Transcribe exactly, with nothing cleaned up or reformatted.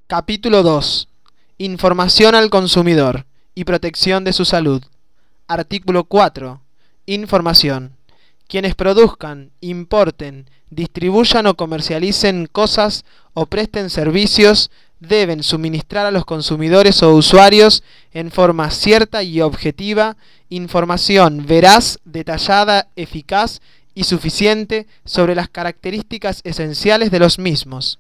Capítulo dos. Información al consumidor y protección de su salud. Artículo cuatro. Información. Quienes produzcan, importen, distribuyan o comercialicen cosas o presten servicios deben suministrar a los consumidores o usuarios en forma cierta y objetiva información veraz, detallada, eficaz y suficiente sobre las características esenciales de los mismos.